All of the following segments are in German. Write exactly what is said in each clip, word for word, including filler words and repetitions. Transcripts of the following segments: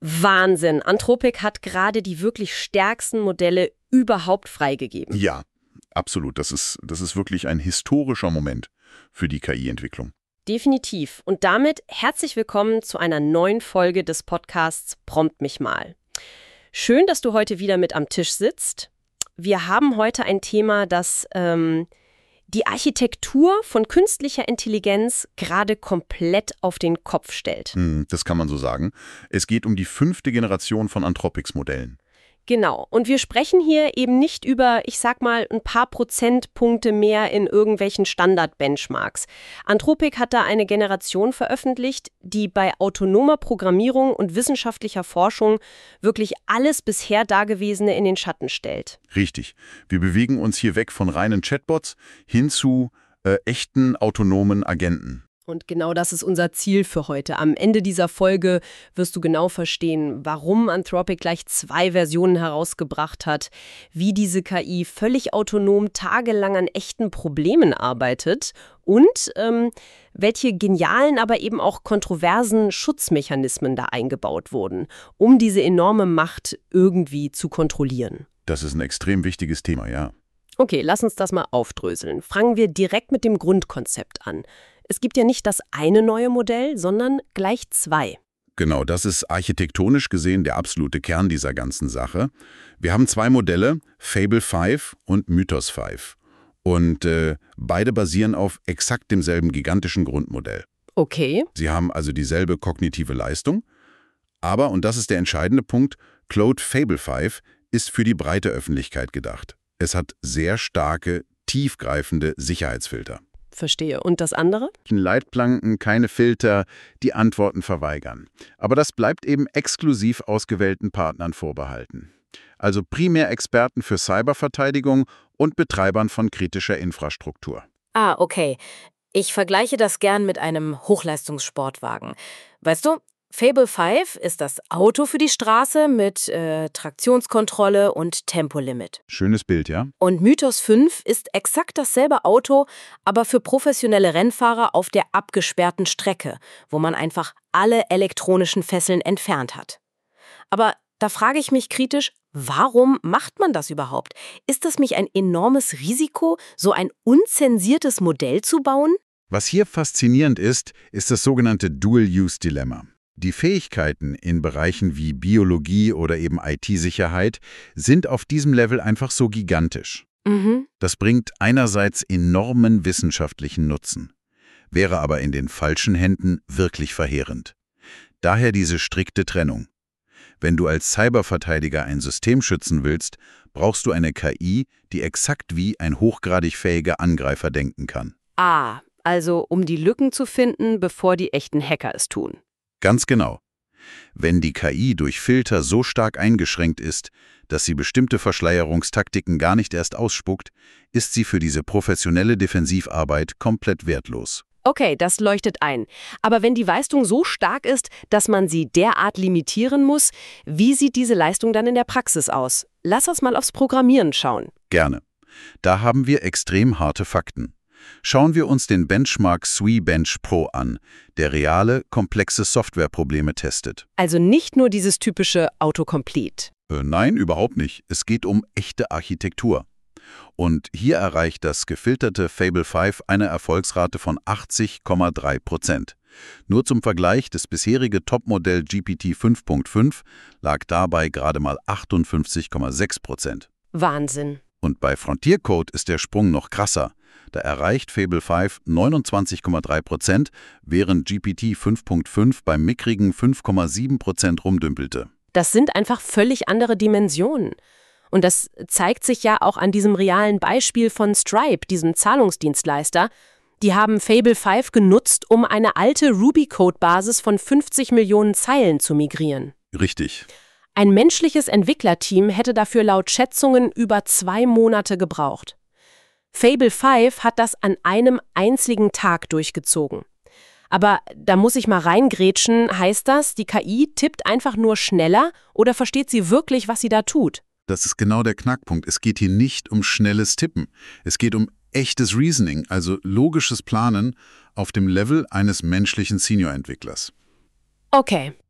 Wahnsinn. Anthropic hat gerade die wirklich stärksten Modelle überhaupt freigegeben. Ja, absolut. Das ist, das ist wirklich ein historischer Moment für die K I-Entwicklung. Definitiv. Und damit herzlich willkommen zu einer neuen Folge des Podcasts Prompt mich mal. Schön, dass du heute wieder mit am Tisch sitzt. Wir haben heute ein Thema, das ähm, die Architektur von künstlicher Intelligenz gerade komplett auf den Kopf stellt. Das kann man so sagen. Es geht um die fünfte Generation von Anthropics-Modellen. Genau. Und wir sprechen hier eben nicht über, ich sag mal, ein paar Prozentpunkte mehr in irgendwelchen Standard-Benchmarks. Anthropic hat da eine Generation veröffentlicht, die bei autonomer Programmierung und wissenschaftlicher Forschung wirklich alles bisher Dagewesene in den Schatten stellt. Richtig. Wir bewegen uns hier weg von reinen Chatbots hin zu äh, echten autonomen Agenten. Und genau das ist unser Ziel für heute. Am Ende dieser Folge wirst du genau verstehen, warum Anthropic gleich zwei Versionen herausgebracht hat, wie diese K I völlig autonom tagelang an echten Problemen arbeitet und ähm, welche genialen, aber eben auch kontroversen Schutzmechanismen da eingebaut wurden, um diese enorme Macht irgendwie zu kontrollieren. Das ist ein extrem wichtiges Thema, ja. Okay, lass uns das mal aufdröseln. Fangen wir direkt mit dem Grundkonzept an. Es gibt ja nicht das eine neue Modell, sondern gleich zwei. Genau, das ist architektonisch gesehen der absolute Kern dieser ganzen Sache. Wir haben zwei Modelle, Fable fünf und Mythos fünf. Und äh, beide basieren auf exakt demselben gigantischen Grundmodell. Okay. Sie haben also dieselbe kognitive Leistung. Aber, und das ist der entscheidende Punkt, Claude Fable fünf ist für die breite Öffentlichkeit gedacht. Es hat sehr starke, tiefgreifende Sicherheitsfilter. Verstehe. Und das andere? Leitplanken, keine Filter, die Antworten verweigern. Aber das bleibt eben exklusiv ausgewählten Partnern vorbehalten. Also primär Experten für Cyberverteidigung und Betreibern von kritischer Infrastruktur. Ah, okay. Ich vergleiche das gern mit einem Hochleistungssportwagen. Weißt du, Fable fünf ist das Auto für die Straße mit äh, Traktionskontrolle und Tempolimit. Schönes Bild, ja? Und Mythos fünf ist exakt dasselbe Auto, aber für professionelle Rennfahrer auf der abgesperrten Strecke, wo man einfach alle elektronischen Fesseln entfernt hat. Aber da frage ich mich kritisch, warum macht man das überhaupt? Ist das nicht ein enormes Risiko, so ein unzensiertes Modell zu bauen? Was hier faszinierend ist, ist das sogenannte Dual-Use-Dilemma. Die Fähigkeiten in Bereichen wie Biologie oder eben I T-Sicherheit sind auf diesem Level einfach so gigantisch. Mhm. Das bringt einerseits enormen wissenschaftlichen Nutzen, wäre aber in den falschen Händen wirklich verheerend. Daher diese strikte Trennung. Wenn du als Cyberverteidiger ein System schützen willst, brauchst du eine K I, die exakt wie ein hochgradig fähiger Angreifer denken kann. Ah, also um die Lücken zu finden, bevor die echten Hacker es tun. Ganz genau. Wenn die K I durch Filter so stark eingeschränkt ist, dass sie bestimmte Verschleierungstaktiken gar nicht erst ausspuckt, ist sie für diese professionelle Defensivarbeit komplett wertlos. Okay, das leuchtet ein. Aber wenn die Leistung so stark ist, dass man sie derart limitieren muss, wie sieht diese Leistung dann in der Praxis aus? Lass uns mal aufs Programmieren schauen. Gerne. Da haben wir extrem harte Fakten. Schauen wir uns den Benchmark SWE-Bench Pro an, der reale, komplexe Softwareprobleme testet. Also nicht nur dieses typische Autocomplete. Äh, nein, überhaupt nicht. Es geht um echte Architektur. Und hier erreicht das gefilterte Fable fünf eine Erfolgsrate von achtzig Komma drei Prozent. Nur zum Vergleich, das bisherige Topmodell G P T fünf Punkt fünf lag dabei gerade mal achtundfünfzig Komma sechs Prozent. Wahnsinn. Und bei Frontier Code ist der Sprung noch krasser. Da erreicht Fable fünf neunundzwanzig Komma drei Prozent, während G P T fünf Punkt fünf beim mickrigen fünf Komma sieben Prozent rumdümpelte. Das sind einfach völlig andere Dimensionen. Und das zeigt sich ja auch an diesem realen Beispiel von Stripe, diesem Zahlungsdienstleister. Die haben Fable fünf genutzt, um eine alte Ruby-Code-Basis von fünfzig Millionen Zeilen zu migrieren. Richtig. Ein menschliches Entwicklerteam hätte dafür laut Schätzungen über zwei Monate gebraucht. Fable fünf hat das an einem einzigen Tag durchgezogen. Aber da muss ich mal reingrätschen, heißt das, die K I tippt einfach nur schneller oder versteht sie wirklich, was sie da tut? Das ist genau der Knackpunkt. Es geht hier nicht um schnelles Tippen. Es geht um echtes Reasoning, also logisches Planen auf dem Level eines menschlichen Senior-Entwicklers. Okay.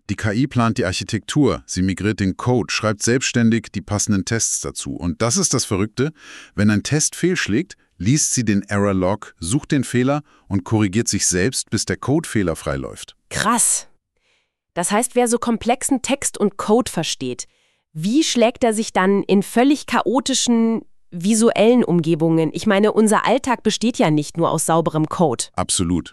Die K I plant die Architektur, sie migriert den Code, schreibt selbstständig die passenden Tests dazu. Und das ist das Verrückte, wenn ein Test fehlschlägt, liest sie den Error-Log, sucht den Fehler und korrigiert sich selbst, bis der Code fehlerfrei läuft. Krass. Das heißt, wer so komplexen Text und Code versteht, wie schlägt er sich dann in völlig chaotischen visuellen Umgebungen? Ich meine, unser Alltag besteht ja nicht nur aus sauberem Code. Absolut.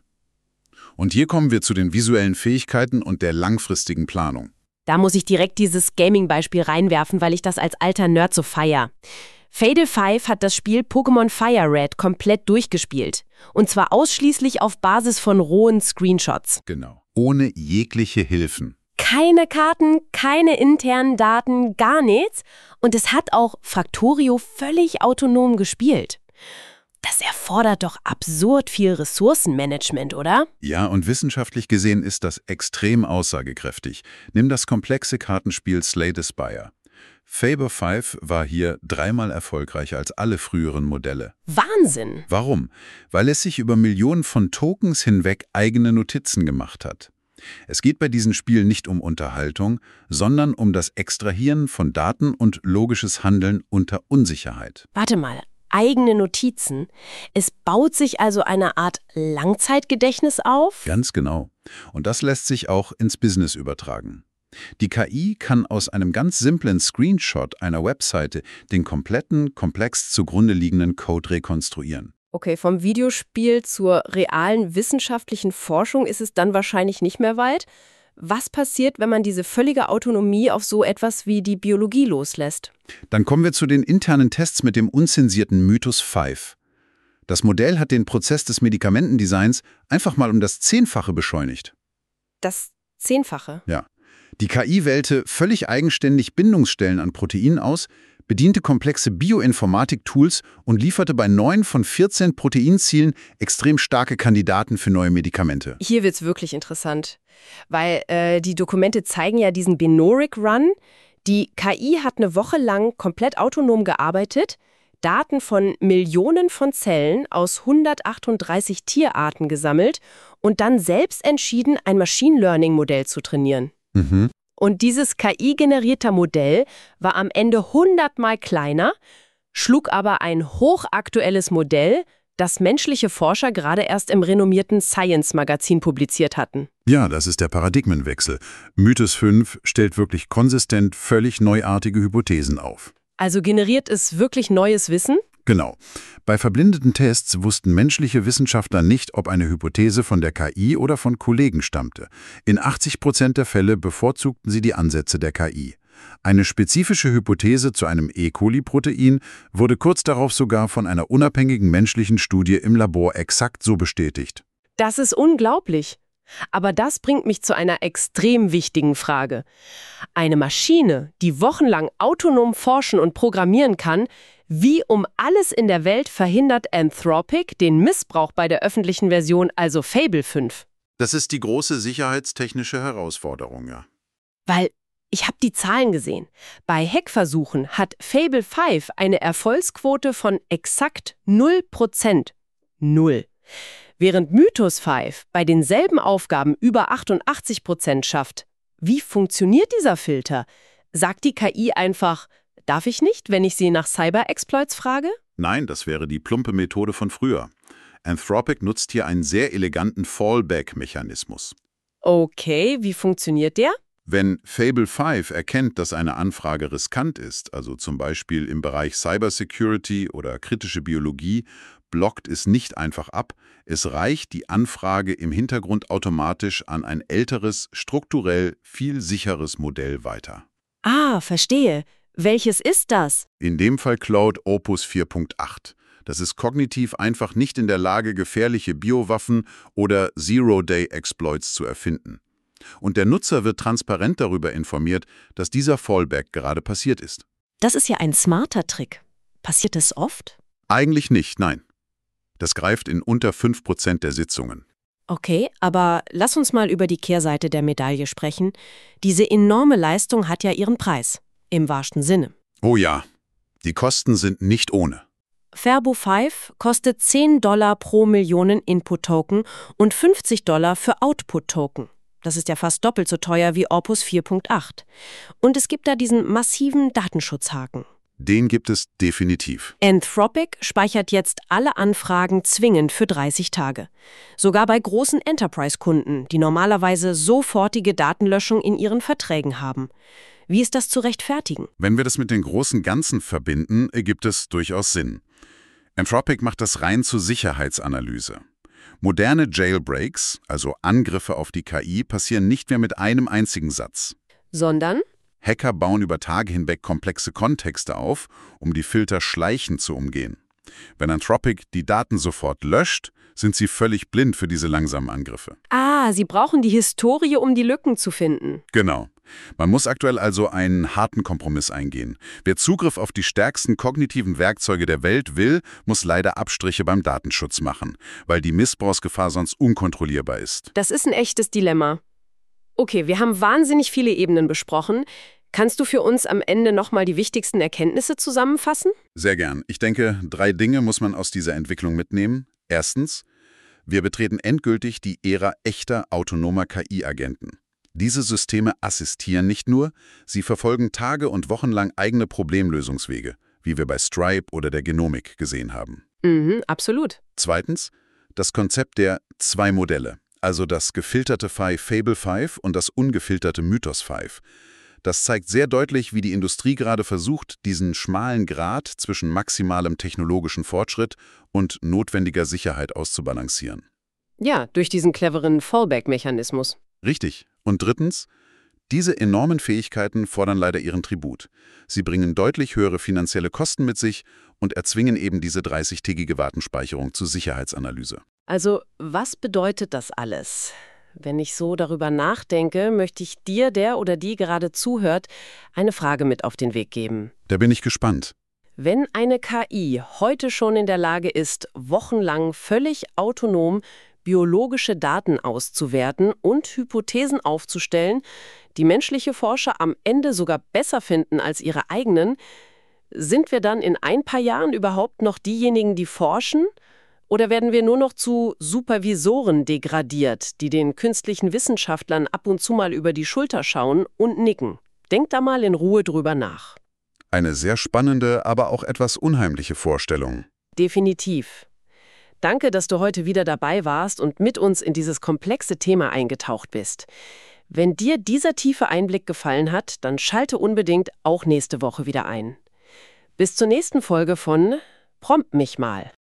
Und hier kommen wir zu den visuellen Fähigkeiten und der langfristigen Planung. Da muss ich direkt dieses Gaming-Beispiel reinwerfen, weil ich das als alter Nerd so feier. Fable fünf hat das Spiel Pokémon Fire Red komplett durchgespielt. Und zwar ausschließlich auf Basis von rohen Screenshots. Genau. Ohne jegliche Hilfen. Keine Karten, keine internen Daten, gar nichts. Und es hat auch Factorio völlig autonom gespielt. Das erfordert doch absurd viel Ressourcenmanagement, oder? Ja, und wissenschaftlich gesehen ist das extrem aussagekräftig. Nimm das komplexe Kartenspiel Slay the Spire. Fable fünf war hier dreimal erfolgreicher als alle früheren Modelle. Wahnsinn! Warum? Weil es sich über Millionen von Tokens hinweg eigene Notizen gemacht hat. Es geht bei diesen Spielen nicht um Unterhaltung, sondern um das Extrahieren von Daten und logisches Handeln unter Unsicherheit. Warte mal. Eigene Notizen. Es baut sich also eine Art Langzeitgedächtnis auf? Ganz genau. Und das lässt sich auch ins Business übertragen. Die K I kann aus einem ganz simplen Screenshot einer Webseite den kompletten, komplex zugrunde liegenden Code rekonstruieren. Okay, vom Videospiel zur realen wissenschaftlichen Forschung ist es dann wahrscheinlich nicht mehr weit. Was passiert, wenn man diese völlige Autonomie auf so etwas wie die Biologie loslässt? Dann kommen wir zu den internen Tests mit dem unzensierten Mythos fünf. Das Modell hat den Prozess des Medikamentendesigns einfach mal um das Zehnfache beschleunigt. Das Zehnfache? Ja. Die K I wählte völlig eigenständig Bindungsstellen an Proteinen aus, bediente komplexe Bioinformatik-Tools und lieferte bei neun von vierzehn Proteinzielen extrem starke Kandidaten für neue Medikamente. Hier wird's wirklich interessant, weil äh, die Dokumente zeigen ja diesen Benoric-Run. Die K I hat eine Woche lang komplett autonom gearbeitet, Daten von Millionen von Zellen aus hundertachtunddreißig Tierarten gesammelt und dann selbst entschieden, ein Machine Learning-Modell zu trainieren. Mhm. Und dieses K I-generierter Modell war am Ende hundertmal kleiner, schlug aber ein hochaktuelles Modell, das menschliche Forscher gerade erst im renommierten Science-Magazin publiziert hatten. Ja, das ist der Paradigmenwechsel. Mythos fünf stellt wirklich konsistent völlig neuartige Hypothesen auf. Also generiert es wirklich neues Wissen? Genau. Bei verblindeten Tests wussten menschliche Wissenschaftler nicht, ob eine Hypothese von der K I oder von Kollegen stammte. In achtzig Prozent der Fälle bevorzugten sie die Ansätze der K I. Eine spezifische Hypothese zu einem E. coli-Protein wurde kurz darauf sogar von einer unabhängigen menschlichen Studie im Labor exakt so bestätigt. Das ist unglaublich. Aber das bringt mich zu einer extrem wichtigen Frage. Eine Maschine, die wochenlang autonom forschen und programmieren kann, wie um alles in der Welt verhindert Anthropic den Missbrauch bei der öffentlichen Version, also Fable fünf? Das ist die große sicherheitstechnische Herausforderung, ja. Weil ich habe die Zahlen gesehen. Bei Hackversuchen hat Fable fünf eine Erfolgsquote von exakt null Prozent. Null. Während Mythos fünf bei denselben Aufgaben über achtundachtzig Prozent schafft. Wie funktioniert dieser Filter? Sagt die K I einfach, darf ich nicht, wenn ich sie nach Cyber-Exploits frage? Nein, das wäre die plumpe Methode von früher. Anthropic nutzt hier einen sehr eleganten Fallback-Mechanismus. Okay, wie funktioniert der? Wenn Fable fünf erkennt, dass eine Anfrage riskant ist, also zum Beispiel im Bereich Cybersecurity oder kritische Biologie, blockt es nicht einfach ab, es reicht die Anfrage im Hintergrund automatisch an ein älteres, strukturell viel sicheres Modell weiter. Ah, verstehe. Welches ist das? In dem Fall Cloud Opus vier Punkt acht. Das ist kognitiv einfach nicht in der Lage, gefährliche Biowaffen oder Zero-Day-Exploits zu erfinden. Und der Nutzer wird transparent darüber informiert, dass dieser Fallback gerade passiert ist. Das ist ja ein smarter Trick. Passiert es oft? Eigentlich nicht, nein. Das greift in unter fünf Prozent der Sitzungen. Okay, aber lass uns mal über die Kehrseite der Medaille sprechen. Diese enorme Leistung hat ja ihren Preis, im wahrsten Sinne. Oh ja, die Kosten sind nicht ohne. Ferbo fünf kostet zehn Dollar pro Millionen Input-Token und fünfzig Dollar für Output-Token. Das ist ja fast doppelt so teuer wie Opus vier Punkt acht. Und es gibt da diesen massiven Datenschutzhaken. Den gibt es definitiv. Anthropic speichert jetzt alle Anfragen zwingend für dreißig Tage. Sogar bei großen Enterprise-Kunden, die normalerweise sofortige Datenlöschung in ihren Verträgen haben. Wie ist das zu rechtfertigen? Wenn wir das mit den großen Ganzen verbinden, ergibt es durchaus Sinn. Anthropic macht das rein zur Sicherheitsanalyse. Moderne Jailbreaks, also Angriffe auf die K I, passieren nicht mehr mit einem einzigen Satz. Sondern? Hacker bauen über Tage hinweg komplexe Kontexte auf, um die Filter schleichend zu umgehen. Wenn Anthropic die Daten sofort löscht, sind sie völlig blind für diese langsamen Angriffe. Ah, sie brauchen die Historie, um die Lücken zu finden. Genau. Man muss aktuell also einen harten Kompromiss eingehen. Wer Zugriff auf die stärksten kognitiven Werkzeuge der Welt will, muss leider Abstriche beim Datenschutz machen, weil die Missbrauchsgefahr sonst unkontrollierbar ist. Das ist ein echtes Dilemma. Okay, wir haben wahnsinnig viele Ebenen besprochen. Kannst du für uns am Ende nochmal die wichtigsten Erkenntnisse zusammenfassen? Sehr gern. Ich denke, drei Dinge muss man aus dieser Entwicklung mitnehmen. Erstens, wir betreten endgültig die Ära echter autonomer K I-Agenten. Diese Systeme assistieren nicht nur, sie verfolgen tage- und wochenlang eigene Problemlösungswege, wie wir bei Stripe oder der Genomik gesehen haben. Mhm, absolut. Zweitens, das Konzept der zwei Modelle, also das gefilterte Phi Fable fünf und das ungefilterte Mythos fünf. Das zeigt sehr deutlich, wie die Industrie gerade versucht, diesen schmalen Grat zwischen maximalem technologischen Fortschritt und notwendiger Sicherheit auszubalancieren. Ja, durch diesen cleveren Fallback-Mechanismus. Richtig. Und drittens, diese enormen Fähigkeiten fordern leider ihren Tribut. Sie bringen deutlich höhere finanzielle Kosten mit sich und erzwingen eben diese dreißigtägige Wartenspeicherung zur Sicherheitsanalyse. Also, was bedeutet das alles? Wenn ich so darüber nachdenke, möchte ich dir, der oder die gerade zuhört, eine Frage mit auf den Weg geben. Da bin ich gespannt. Wenn eine K I heute schon in der Lage ist, wochenlang völlig autonom biologische Daten auszuwerten und Hypothesen aufzustellen, die menschliche Forscher am Ende sogar besser finden als ihre eigenen, sind wir dann in ein paar Jahren überhaupt noch diejenigen, die forschen? Oder werden wir nur noch zu Supervisoren degradiert, die den künstlichen Wissenschaftlern ab und zu mal über die Schulter schauen und nicken? Denk da mal in Ruhe drüber nach. Eine sehr spannende, aber auch etwas unheimliche Vorstellung. Definitiv. Danke, dass du heute wieder dabei warst und mit uns in dieses komplexe Thema eingetaucht bist. Wenn dir dieser tiefe Einblick gefallen hat, dann schalte unbedingt auch nächste Woche wieder ein. Bis zur nächsten Folge von Prompt mich mal.